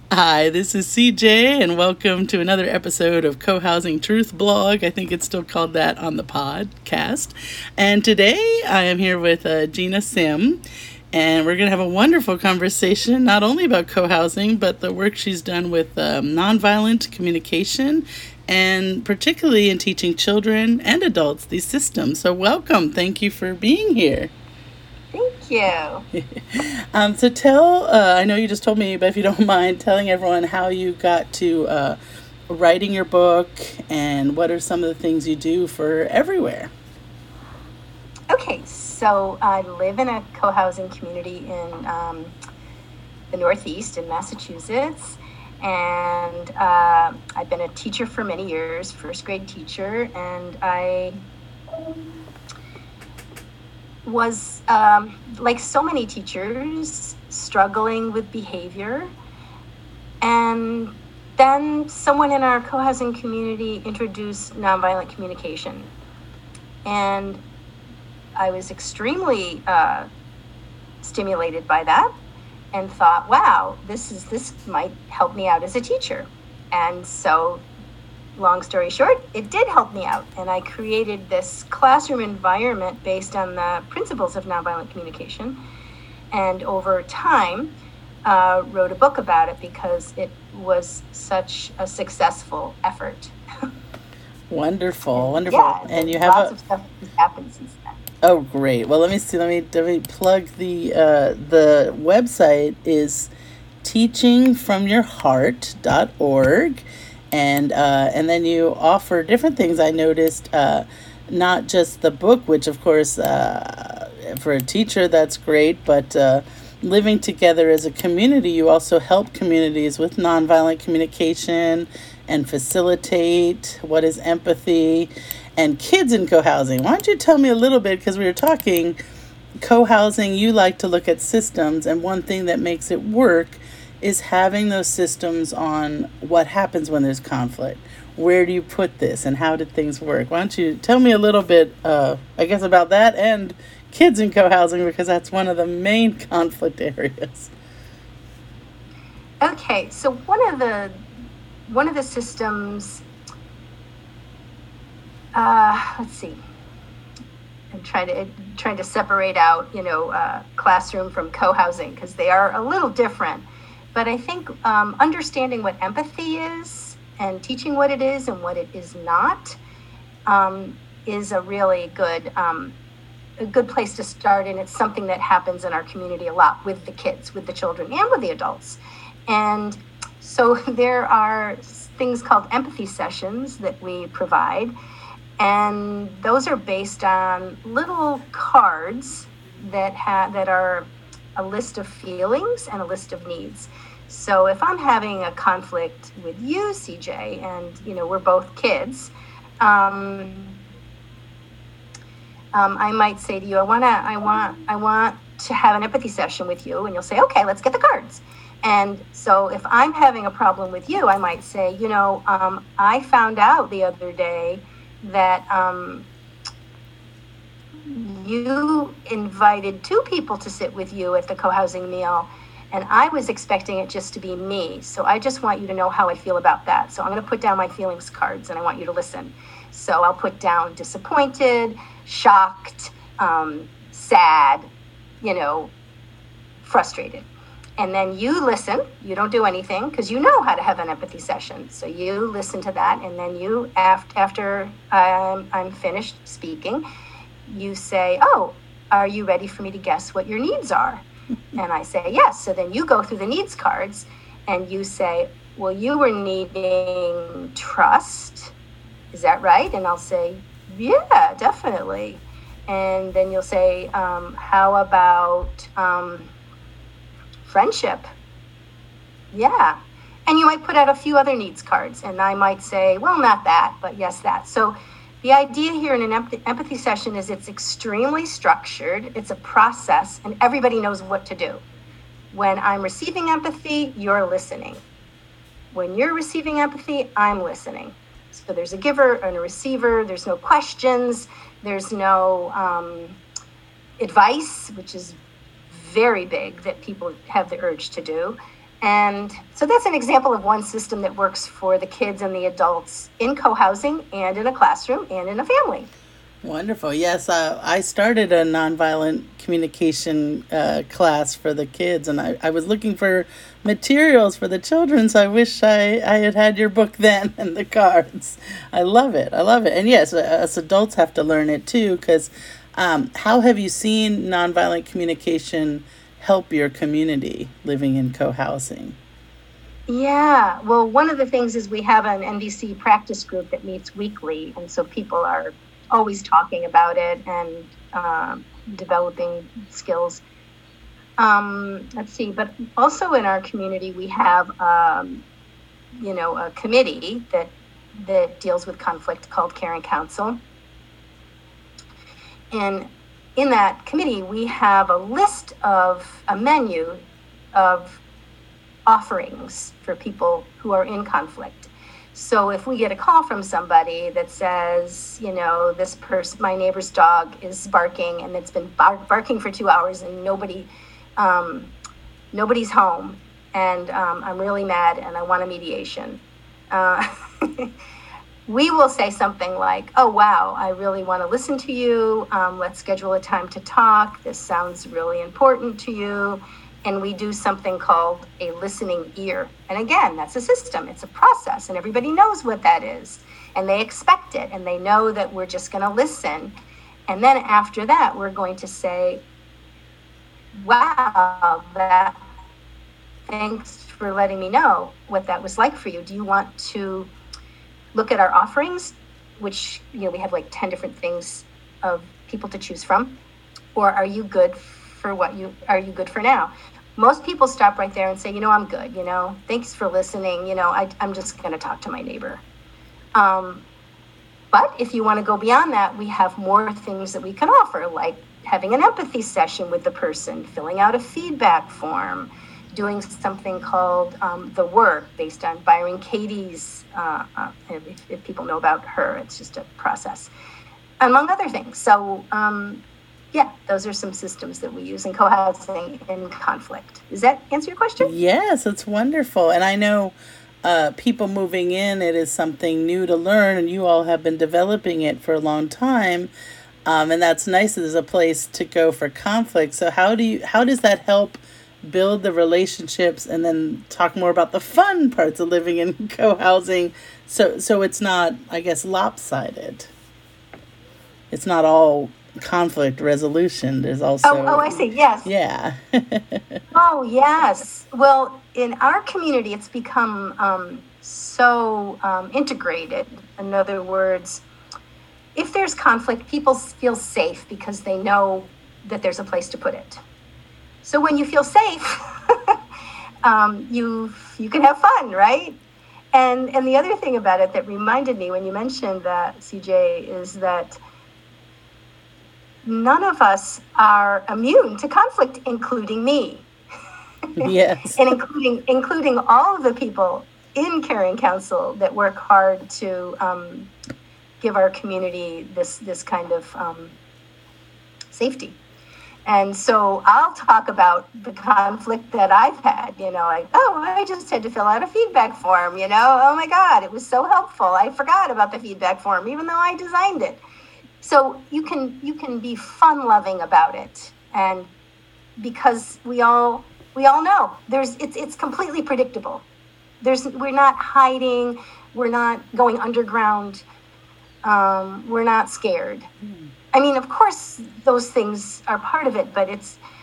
Hi, this is CJ, and welcome to another episode of Co-Housing Truth Blog. I think it's still called that on the podcast. And today I am here with Gina Sim, and we're going to have a wonderful conversation, not only about co-housing, but the work she's done with nonviolent communication, and particularly in teaching children and adults these systems. So welcome. Thank you for being here. Thank you. So I know you just told me, but if you don't mind telling everyone how you got to writing your book and what are some of the things you do for everywhere. Okay, so I live in a co-housing community in the Northeast in Massachusetts, and I've been a teacher for many years, first grade teacher, and I was, like so many teachers, struggling with behavior. And then someone in our co-housing community introduced nonviolent communication. And I was extremely stimulated by that and thought, wow, this might help me out as a teacher. And so, long story short, it did help me out. And I created this classroom environment based on the principles of nonviolent communication. And over time, wrote a book about it because it was such a successful effort. Wonderful. Yeah, and you have lots of stuff has happened since then. Oh, great. Well, let me see. Let me plug the website is teachingfromyourheart.org. And then you offer different things. I noticed not just the book, which of course for a teacher that's great, but living together as a community, you also help communities with nonviolent communication and facilitate what is empathy and kids in co-housing. Why don't you tell me a little bit, because we were talking co-housing, you like to look at systems, and one thing that makes it work is having those systems on what happens when there's conflict. Where do you put this and how did things work? Why don't you tell me a little bit, I guess, about that and kids in co-housing, because that's one of the main conflict areas. Okay, so one of the systems, let's see. I'm trying to separate out, classroom from co-housing because they are a little different. But I think understanding what empathy is and teaching what it is and what it is not is a really good place to start. And it's something that happens in our community a lot with the kids, with the children, and with the adults. And so there are things called empathy sessions that we provide. And those are based on little cards that are a list of feelings and a list of needs. So if I'm having a conflict with you, CJ, and we're both kids, I might say to you, I want to have an empathy session with you, and you'll say, okay, let's get the cards. And so if I'm having a problem with you, I might say, I found out the other day that you invited 2 people to sit with you at the co-housing meal, and I was expecting it just to be me. So I just want you to know how I feel about that. So I'm going to put down my feelings cards, and I want you to listen. So I'll put down disappointed, shocked, sad, frustrated. And then you listen. You don't do anything because you know how to have an empathy session. So you listen to that, and then you, after I'm finished speaking, you say, oh, are you ready for me to guess what your needs are? And I say, yes. So then you go through the needs cards, and you say, well, you were needing trust. Is that right? And I'll say, yeah, definitely. And then you'll say, how about friendship? Yeah. And you might put out a few other needs cards, and I might say, well, not that, but yes, that. So the idea here in an empathy session is it's extremely structured. It's a process, and everybody knows what to do. When I'm receiving empathy, you're listening. When you're receiving empathy, I'm listening. So there's a giver and a receiver. There's no questions. There's no advice, which is very big that people have the urge to do. And so that's an example of one system that works for the kids and the adults in co-housing and in a classroom and in a family. Wonderful. Yes, I started a nonviolent communication class for the kids, and I was looking for materials for the children, so I wish I had had your book then and the cards. I love it. I love it. And yes, us adults have to learn it too, because how have you seen nonviolent communication help your community living in co-housing? Yeah, well, one of the things is we have an NVC practice group that meets weekly, and so people are always talking about it and developing skills. Let's see, but also in our community we have, a committee that deals with conflict called Caring Council, and in that committee we have a menu of offerings for people who are in conflict. So if we get a call from somebody that says, this person, my neighbor's dog is barking and it's been barking for 2 hours and nobody's home, and I'm really mad and I want a mediation. We will say something like, oh, wow, I really want to listen to you. Let's schedule a time to talk. This sounds really important to you. And we do something called a listening ear. And again, that's a system. It's a process. And everybody knows what that is. And they expect it. And they know that we're just going to listen. And then after that, we're going to say, wow, thanks for letting me know what that was like for you. Do you want to look at our offerings, which, we have like 10 different things of people to choose from? Or are you good are you good for now? Most people stop right there and say, I'm good, thanks for listening. I'm just going to talk to my neighbor. But if you want to go beyond that, we have more things that we can offer, like having an empathy session with the person, filling out a feedback form, doing something called The Work, based on Byron Katie's, if people know about her, it's just a process, among other things. So, those are some systems that we use in co-housing in conflict. Does that answer your question? Yes, it's wonderful. And I know people moving in, it is something new to learn, and you all have been developing it for a long time. And that's nice. There's a place to go for conflict. So how does that help build the relationships, and then talk more about the fun parts of living in co-housing? So it's not, I guess, lopsided. It's not all conflict resolution. There's also I see. Yes. Yeah. Oh, yes. Well, in our community, it's become so integrated. In other words, if there's conflict, people feel safe because they know that there's a place to put it. So when you feel safe, you can have fun, right? And the other thing about it that reminded me when you mentioned that, CJ, is that none of us are immune to conflict, including me. Yes. And including all of the people in Caring Council that work hard to give our community this kind of safety. And so I'll talk about the conflict that I've had, like, I just had to fill out a feedback form, oh my God, it was so helpful. I forgot about the feedback form, even though I designed it. So you can be fun-loving about it, and because we all know it's completely predictable. We're not hiding, we're not going underground, we're not scared. I mean, of course, those things are part of it, but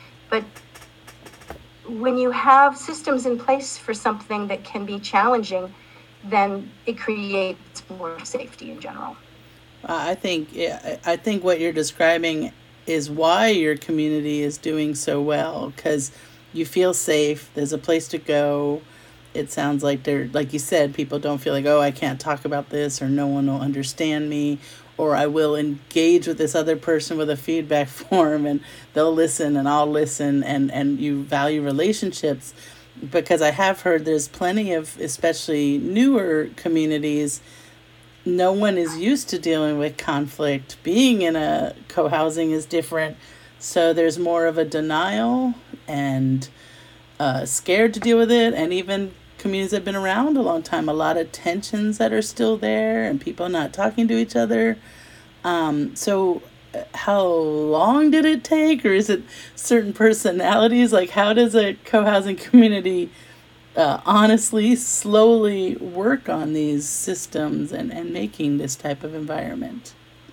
when you have systems in place for something that can be challenging, then it creates more safety in general. I think what you're describing is why your community is doing so well, because you feel safe. There's a place to go. It sounds like like you said, people don't feel like, I can't talk about this, or no one will understand me, or I will engage with this other person with a feedback form and they'll listen and I'll listen, and you value relationships. Because I have heard there's plenty of, especially newer communities, no one is used to dealing with conflict. Being in a co-housing is different. So there's more of a denial, and scared to deal with it, and even communities that have been around a long time, a lot of tensions that are still there, and people not talking to each other. So, how long did it take, or is it certain personalities? Like, how does a co housing community honestly, slowly work on these systems and making this type of environment?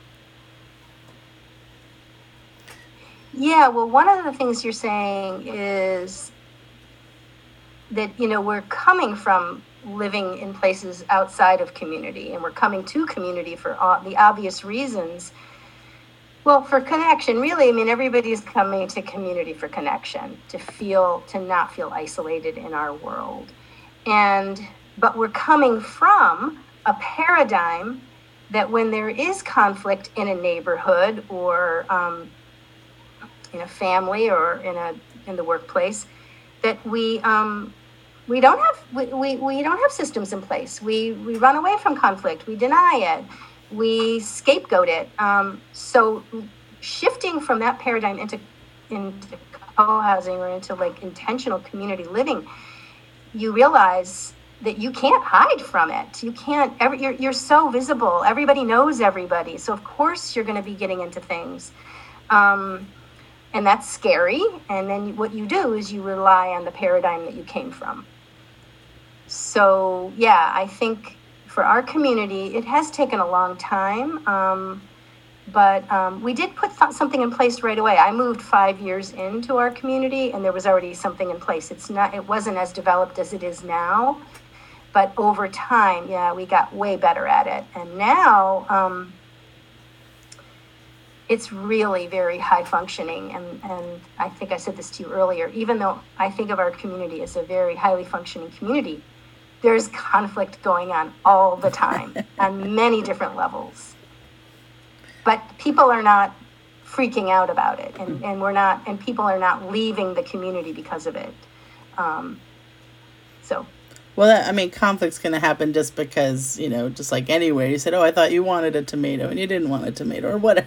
Yeah, well, one of the things you're saying is that, we're coming from living in places outside of community, and we're coming to community for the obvious reasons. Well, for connection, really, I mean, everybody's coming to community for connection, to not feel isolated in our world. But we're coming from a paradigm that when there is conflict in a neighborhood or in a family or in the workplace, that we don't have systems in place. We run away from conflict. We deny it. We scapegoat it. So shifting from that paradigm into co-housing or into like intentional community living, you realize that you can't hide from it. You can't. You're so visible. Everybody knows everybody. So of course you're going to be getting into things. And that's scary. And then what you do is you rely on the paradigm that you came from. So, yeah, I think for our community, it has taken a long time. But we did put something in place right away. I moved 5 years into our community, and there was already something in place. It wasn't as developed as it is now. But over time, yeah, we got way better at it. And now, it's really very high functioning. And I think I said this to you earlier, even though I think of our community as a very highly functioning community, there's conflict going on all the time on many different levels. But people are not freaking out about it, and people are not leaving the community because of it. So Well, I mean, conflict's going to happen just because, just like anywhere. You said, "Oh, I thought you wanted a tomato, and you didn't want a tomato," or whatever.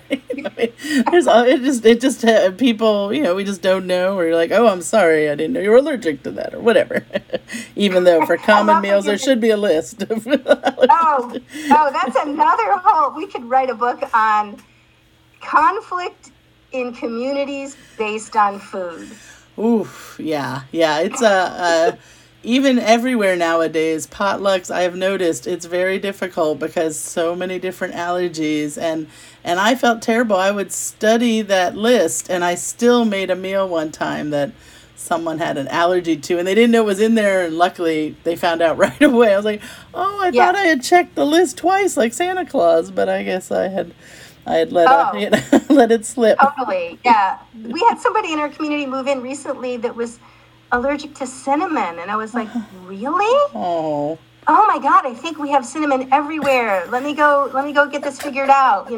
People, we just don't know, or you're like, "Oh, I'm sorry, I didn't know you were allergic to that," or whatever. Even though for common meals there should be a list of allergies. That's another whole. We could write a book on conflict in communities based on food. Oof, yeah. It's even everywhere nowadays, potlucks, I have noticed it's very difficult because so many different allergies, and I felt terrible. I would study that list, and I still made a meal one time that someone had an allergy to, and they didn't know it was in there, and luckily they found out right away. I was like, "Oh, I thought I had checked the list twice like Santa Claus, but I guess I had let it slip." Totally, yeah. We had somebody in our community move in recently that was allergic to cinnamon, and I was like, "Really? Oh my God! I think we have cinnamon everywhere. Let me go get this figured out."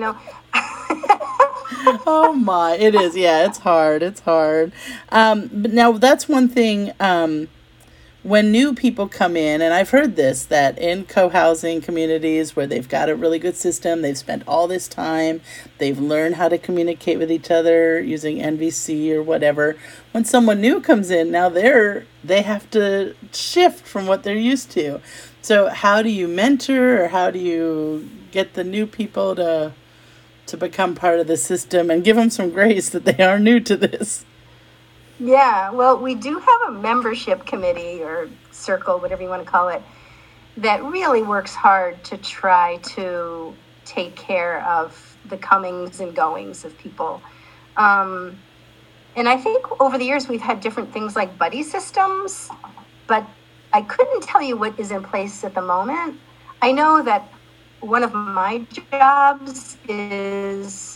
Oh my, it is. Yeah, it's hard. But now that's one thing. When new people come in, and I've heard this, that in co-housing communities where they've got a really good system, they've spent all this time, they've learned how to communicate with each other using NVC or whatever. When someone new comes in, now they have to shift from what they're used to. So how do you mentor, or how do you get the new people to become part of the system and give them some grace that they are new to this? Yeah, well, we do have a membership committee or circle, whatever you want to call it, that really works hard to try to take care of the comings and goings of people. And I think over the years we've had different things like buddy systems, but I couldn't tell you what is in place at the moment. I know that one of my jobs is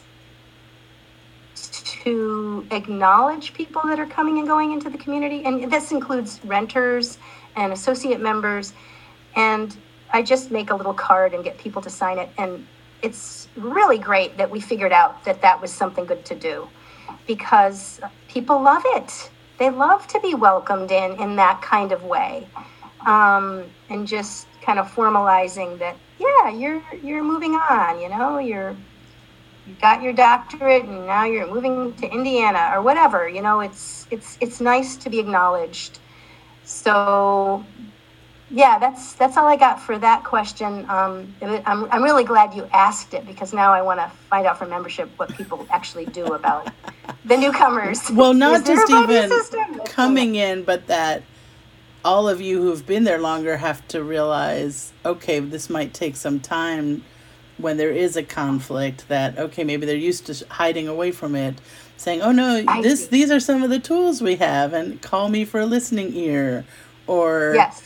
to acknowledge people that are coming and going into the community. And this includes renters and associate members. And I just make a little card and get people to sign it. And it's really great that we figured out that was something good to do, because people love it. They love to be welcomed in that kind of way. And just kind of formalizing that, yeah, you're moving on, you got your doctorate and now you're moving to Indiana or whatever. It's nice to be acknowledged. So yeah, that's all I got for that question. I'm really glad you asked it, because now I want to find out from membership what people actually do about the newcomers. Well, Is not there a just buddy even system? coming in, but that all of you who've been there longer have to realize, okay, this might take some time when there is a conflict, that okay, maybe they're used to hiding away from it, saying, oh no, I see. these are some of the tools we have, and call me for a listening ear, or Yes.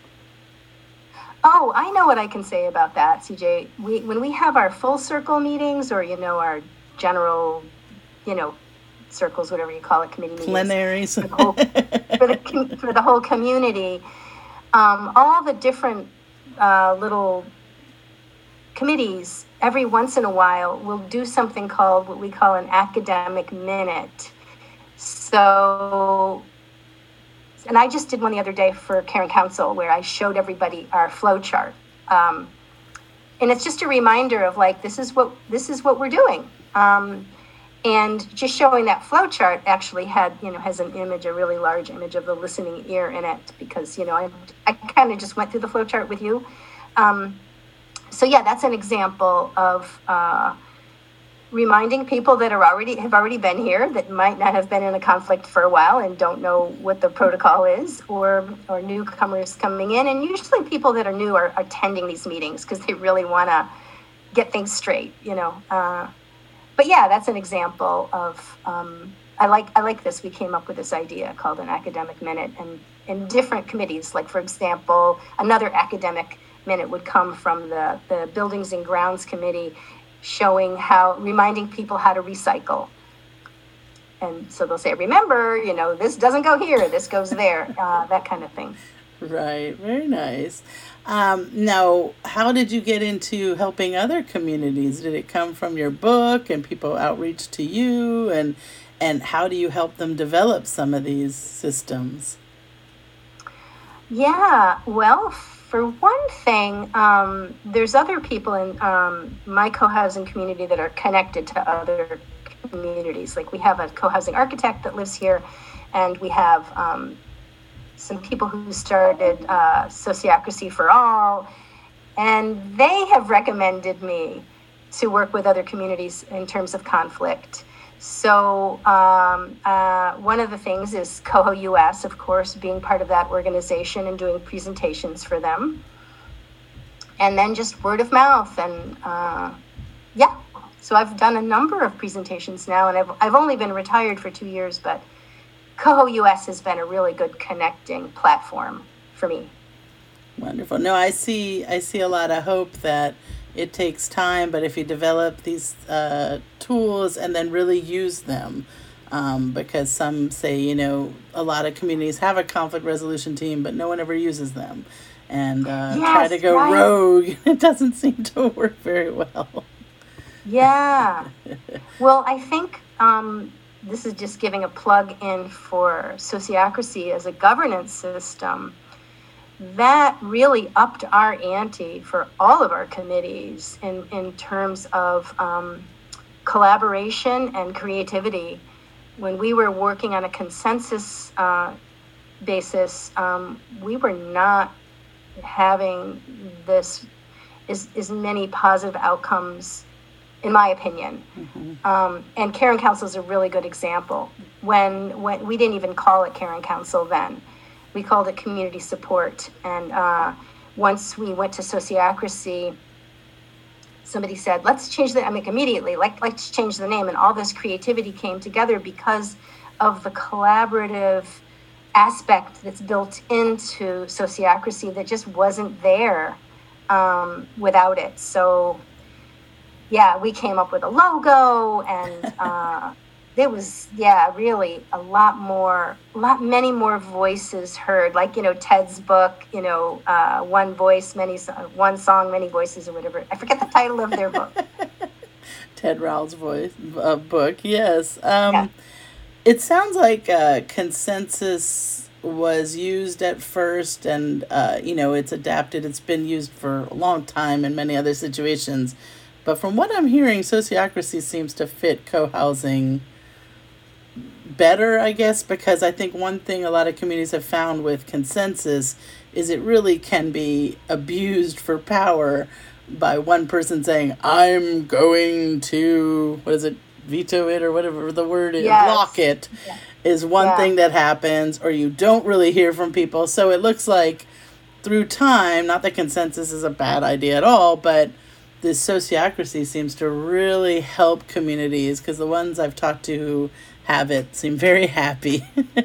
Oh, I know what I can say about that, CJ. When we have our full circle meetings, or our general, circles, whatever you call it, committee meetings, plenaries. for the whole community, all the different little committees every once in a while will do something called what we call an academic minute. So, and I just did one the other day for Caring Council, where I showed everybody our flow chart. And it's just a reminder of, like, this is what we're doing. And just showing that flow chart actually has an image, a really large image of the listening ear in it, because, I kind of just went through the flow chart with you. So yeah, that's an example of reminding people that have already been here, that might not have been in a conflict for a while and don't know what the protocol is, or newcomers coming in. And usually people that are new are attending these meetings because they really want to get things straight, But yeah, that's an example of, I like this. We came up with this idea called an academic minute, and in different committees, like, for example, another academic minute would come from the Buildings and Grounds Committee, reminding people how to recycle. And so they'll say, remember, this doesn't go here, this goes there, that kind of thing. Right, very nice. Now, how did you get into helping other communities? Did it come from your book and people outreach to you? And how do you help them develop some of these systems? Yeah, well, for one thing, there's other people in my co-housing community that are connected to other communities. Like, we have a co-housing architect that lives here, and we have some people who started Sociocracy for All, and they have recommended me to work with other communities in terms of conflict. So one of the things is Coho US, of course, being part of that organization and doing presentations for them. And then just word of mouth. And yeah, so I've done a number of presentations now, and I've only been retired for 2 years, but Coho US has been a really good connecting platform for me. Wonderful. No, I see a lot of hope that it takes time, but if you develop these tools and then really use them, because some say, a lot of communities have a conflict resolution team, but no one ever uses them, and try to go rogue. It doesn't seem to work very well. Yeah. Well, I think this is just giving a plug in for Sociocracy as a governance system. That really upped our ante for all of our committees in terms of collaboration and creativity. When we were working on a consensus basis, we were not having as many positive outcomes, in my opinion. Mm-hmm. And Caring Council is a really good example. When we didn't even call it Caring Council then. We called it community support. And once we went to Sociocracy, somebody said, let's change the, immediately, let's change the name. And all this creativity came together because of the collaborative aspect that's built into Sociocracy that just wasn't there without it. So yeah, we came up with a logo, and there was, really many more voices heard. Like, Ted's book, one voice, one song, many voices, or whatever. I forget the title of their book. Ted Rowell's book, yes. It sounds like consensus was used at first, and, it's adapted. It's been used for a long time in many other situations. But from what I'm hearing, Sociocracy seems to fit co-housing better, I guess, because I think one thing a lot of communities have found with consensus is it really can be abused for power by one person saying, I'm going to, what is it, veto it or whatever the word is, block Yes. it, Yeah. is one Yeah. thing that happens, or you don't really hear from people. So it looks like through time, not that consensus is a bad idea at all, but this sociocracy seems to really help communities because the ones I've talked to who have it seem very happy.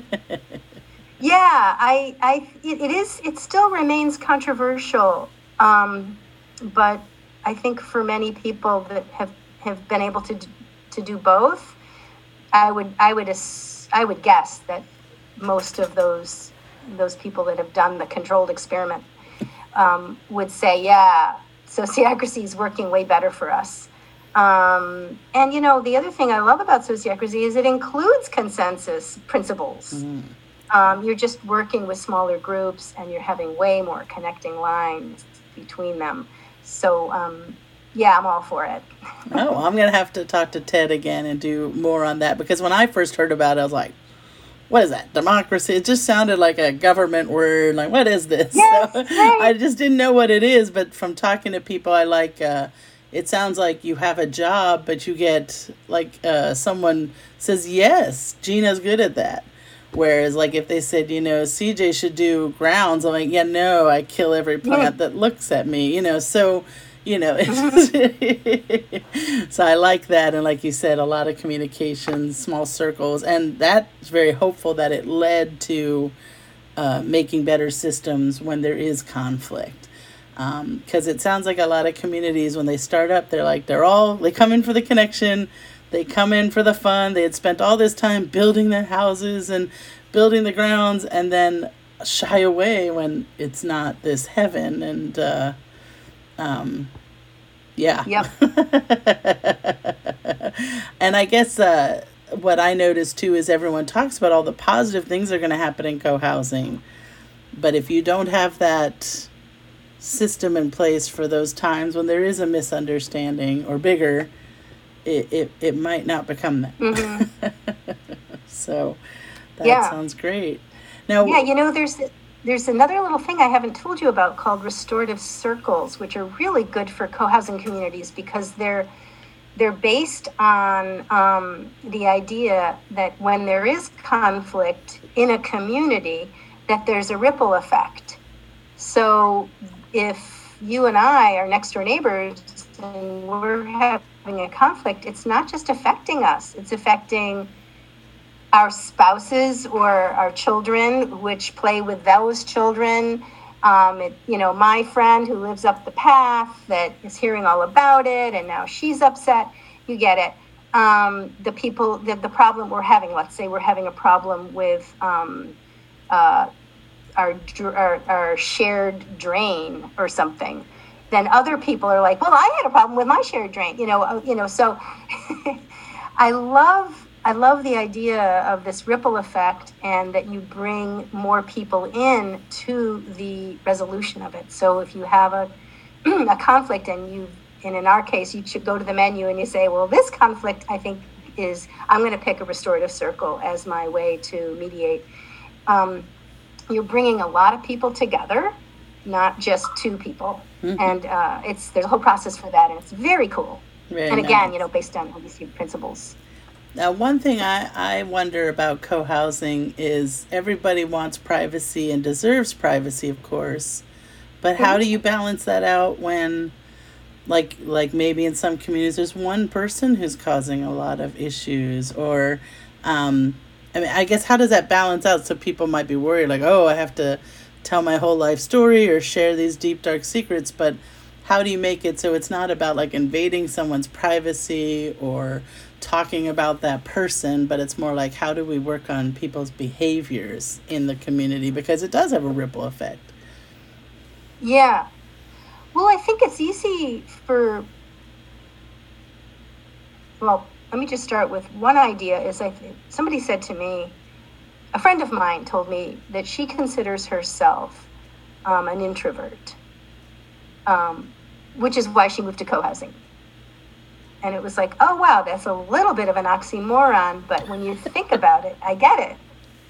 Yeah, it is, it still remains controversial. But I think for many people that have been able to do both, I would guess that most of those people that have done the controlled experiment would say, yeah, sociocracy is working way better for us. And the other thing I love about sociocracy is it includes consensus principles. You're just working with smaller groups and you're having way more connecting lines between them. So, yeah, I'm all for it. Oh, I'm going to have to talk to Ted again and do more on that because when I first heard about it, I was like, what is that? Democracy? It just sounded like a government word. Like, what is this? Yes, So right. I just didn't know what it is. But from talking to people, I like, it sounds like you have a job, but you get, like, someone says, yes, Gina's good at that. Whereas, like, if they said, CJ should do grounds, I'm like, yeah, no, I kill every plant that looks at me, so, so I like that. And like you said, a lot of communications, small circles, and that's very hopeful that it led to making better systems when there is conflict. Because it sounds like a lot of communities, when they start up, they come in for the connection. They come in for the fun. They had spent all this time building their houses and building the grounds and then shy away when it's not this heaven. And, yeah. Yep. And I guess what I noticed too is everyone talks about all the positive things that are going to happen in co-housing. But if you don't have that system in place for those times when there is a misunderstanding or bigger, it might not become that. So that sounds great. Now, yeah, there's another little thing I haven't told you about called restorative circles, which are really good for co-housing communities because they're based on the idea that when there is conflict in a community, that there's a ripple effect. So if you and I are next door neighbors and we're having a conflict, it's not just affecting us, it's affecting our spouses or our children, which play with those children. My friend who lives up the path that is hearing all about it, and now she's upset. You get it. The problem we're having, let's say we're having a problem with our shared drain or something, then other people are like, well, I had a problem with my shared drain, so I love the idea of this ripple effect and that you bring more people in to the resolution of it. So if you have a conflict and in our case, you should go to the menu and you say, well, this conflict, I think I'm going to pick a restorative circle as my way to mediate. You're bringing a lot of people together, not just two people. And there's a whole process for that. And it's very cool. Very and again, nice. Based on LDC principles. Now, one thing I wonder about co-housing is everybody wants privacy and deserves privacy, of course. But how do you balance that out when, like maybe in some communities, there's one person who's causing a lot of issues? Or, I guess, how does that balance out? So people might be worried, like, oh, I have to tell my whole life story or share these deep, dark secrets. But how do you make it so it's not about, like, invading someone's privacy or talking about that person, but it's more like how do we work on people's behaviors in the community, because it does have a ripple effect. Yeah. Well, I think it's easy let me just start with one idea is somebody said to me, a friend of mine told me that she considers herself an introvert, which is why she moved to co-housing. And it was like, oh, wow, that's a little bit of an oxymoron, but when you think about it, I get it.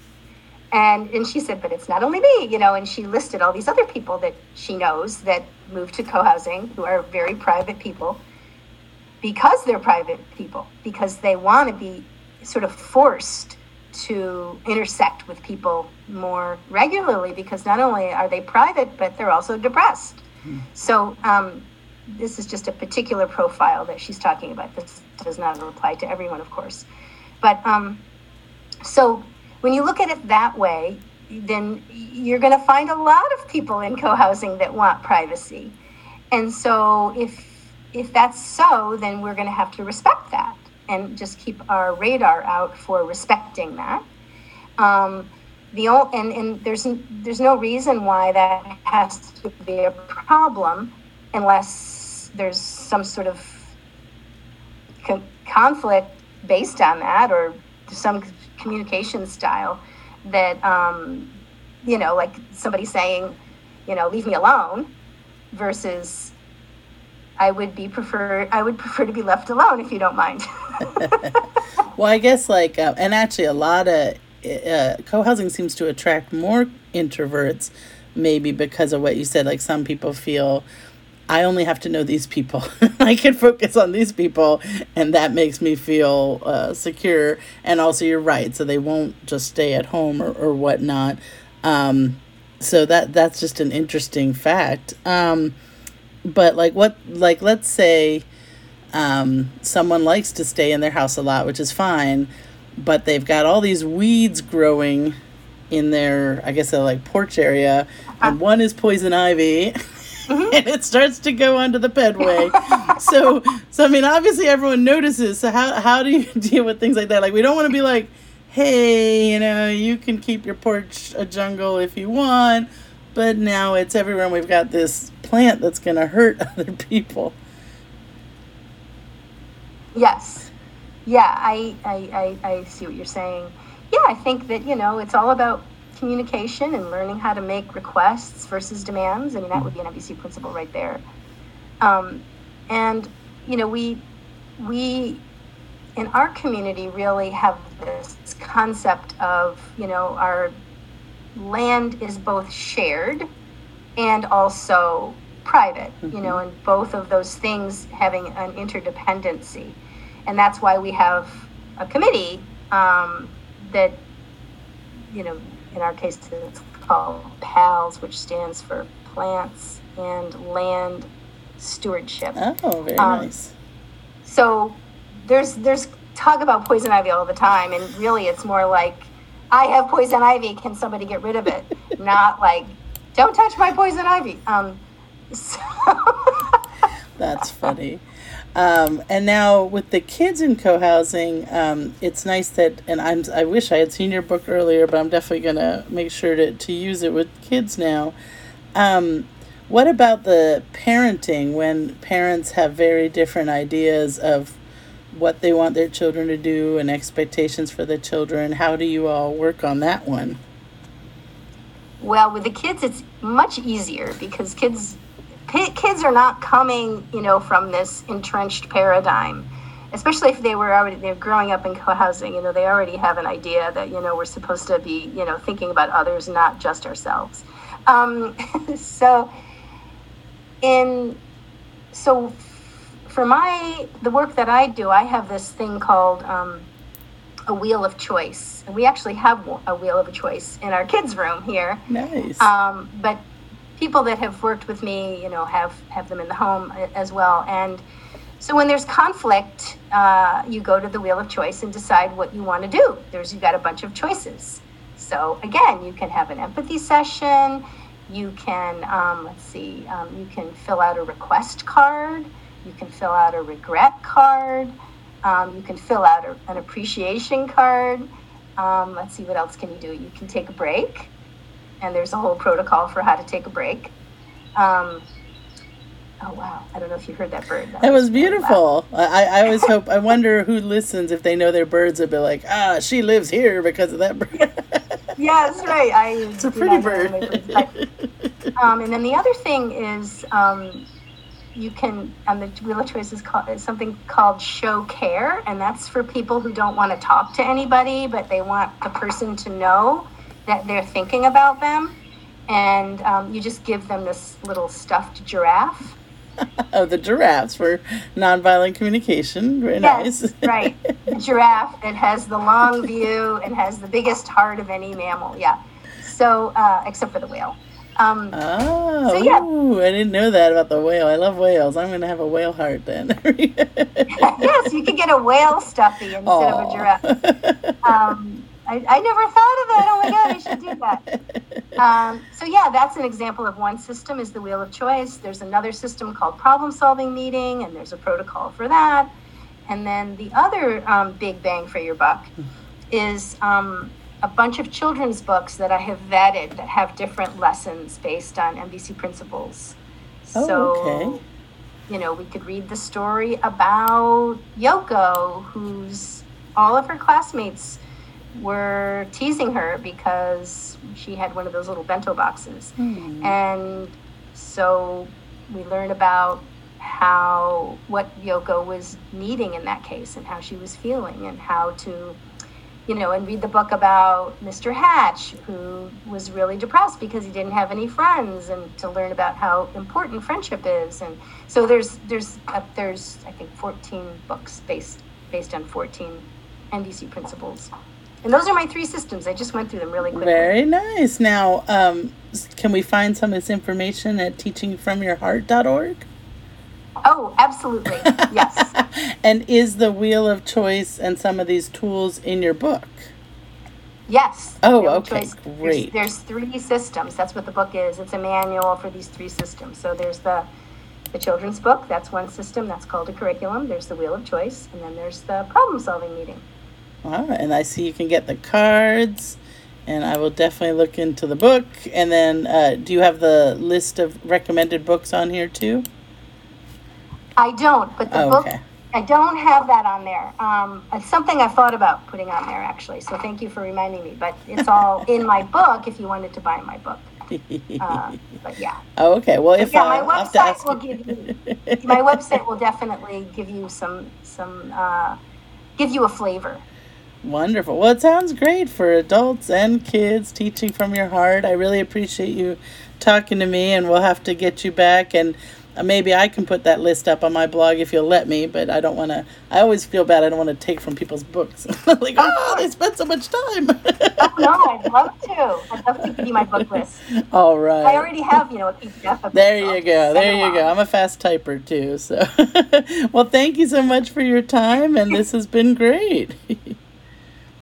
And she said, but it's not only me, and she listed all these other people that she knows that moved to co-housing who are very private people because they're private people, because they want to be sort of forced to intersect with people more regularly, because not only are they private, but they're also depressed. So this is just a particular profile that she's talking about. This does not apply to everyone, of course. But so when you look at it that way, then you're going to find a lot of people in co-housing that want privacy. And so if that's so, then we're going to have to respect that and just keep our radar out for respecting that. And there's no reason why that has to be a problem unless there's some sort of conflict based on that, or some communication style that, like somebody saying, leave me alone, versus I would prefer to be left alone if you don't mind. Well, I guess and actually a lot of co-housing seems to attract more introverts, maybe because of what you said. Like some people feel, I only have to know these people. I can focus on these people, and that makes me feel secure. And also, you're right, so they won't just stay at home or whatnot. So that's just an interesting fact. But let's say someone likes to stay in their house a lot, which is fine, but they've got all these weeds growing in their, I guess, porch area, and one is poison ivy. And it starts to go onto the pedway. So I mean, obviously everyone notices. So how do you deal with things like that? Like, we don't want to be like, hey, you can keep your porch a jungle if you want, but now it's everywhere and we've got this plant that's going to hurt other people. Yes. Yeah, I see what you're saying. Yeah, I think that, it's all about communication and learning how to make requests versus demands. I mean, that would be an MBC principle right there. And, we in our community really have this concept of, our land is both shared and also private, and both of those things having an interdependency. And that's why we have a committee that, in our case, it's called PALS, which stands for Plants and Land Stewardship. Oh, very nice. So there's talk about poison ivy all the time, and really it's more like, I have poison ivy, can somebody get rid of it? Not like, don't touch my poison ivy. That's funny. And now with the kids in co-housing, it's nice that, and I wish I had seen your book earlier, but I'm definitely going to make sure to use it with kids now. What about the parenting, when parents have very different ideas of what they want their children to do and expectations for the children? How do you all work on that one? Well, with the kids, it's much easier because kids are not coming, from this entrenched paradigm, especially if they're growing up in co-housing. They already have an idea that, we're supposed to be, thinking about others, not just ourselves. So for the work that I do, I have this thing called a wheel of choice, and we actually have a wheel of choice in our kids' room here. Nice. But people that have worked with me, have them in the home as well. And so when there's conflict, you go to the wheel of choice and decide what you want to do. You've got a bunch of choices. So again, you can have an empathy session. You can, you can fill out a request card. You can fill out a regret card. You can fill out an appreciation card. What else can you do? You can take a break. And there's a whole protocol for how to take a break. Oh, wow. I don't know if you heard that bird. That was beautiful. I always hope, I wonder who listens, if they know their birds, will be like, she lives here because of that bird. Yes, right. It's a pretty bird. And then the other thing is, you can, on the Wheel of Choice is something called Show Care, and that's for people who don't want to talk to anybody, but they want the person to know that they're thinking about them. And you just give them this little stuffed giraffe. Oh, the giraffes for nonviolent communication. Very yes, nice. Right. The giraffe that has the long view and has the biggest heart of any mammal. Yeah. So, except for the whale. So yeah. Ooh, I didn't know that about the whale. I love whales. I'm going to have a whale heart then. Yes, you could get a whale stuffy instead of a giraffe. I never thought of that. Oh my God, I should do that. So yeah, that's an example of one system is the Wheel of Choice. There's another system called Problem Solving Meeting, and there's a protocol for that. And then the other big bang for your buck is a bunch of children's books that I have vetted that have different lessons based on NVC principles. So, you know, we could read the story about Yoko, who's all of her classmates were teasing her because she had one of those little bento boxes. And so we learn about what Yoko was needing in that case and how she was feeling and how to, you know, and read the book about Mr. Hatch, who was really depressed because he didn't have any friends, and to learn about how important friendship is. And so there's I think 14 books based on 14 NVC principles. And those are my 3 systems. I just went through them really quickly. Very nice. Now, can we find some of this information at teachingfromyourheart.org? Oh, absolutely. Yes. And is the Wheel of Choice and some of these tools in your book? Yes. Oh, okay. Great. There's 3 systems. That's what the book is. It's a manual for these 3 systems. So there's the children's book. That's one system. That's called a curriculum. There's the Wheel of Choice. And then there's the Problem Solving Meeting. Wow, and I see you can get the cards, and I will definitely look into the book. And then do you have the list of recommended books on here too? I don't, but the book, I don't have that on there. It's something I've thought about putting on there, actually, so thank you for reminding me. But it's all in my book if you wanted to buy my book. But yeah. Oh, okay. Well, if my website will give you, my website will definitely give you give you a flavor. Wonderful. Well, it sounds great for adults and kids, teaching from your heart. I really appreciate you talking to me, and we'll have to get you back, and maybe I can put that list up on my blog if you'll let me, but I don't want to, I always feel bad. I don't want to take from people's books. Like, they spent so much time. No, I'd love to. I'd love to give you my book list. All right. I already have, a PDF of it. There you go. I'm a fast typer too. So, well, thank you so much for your time, and this has been great.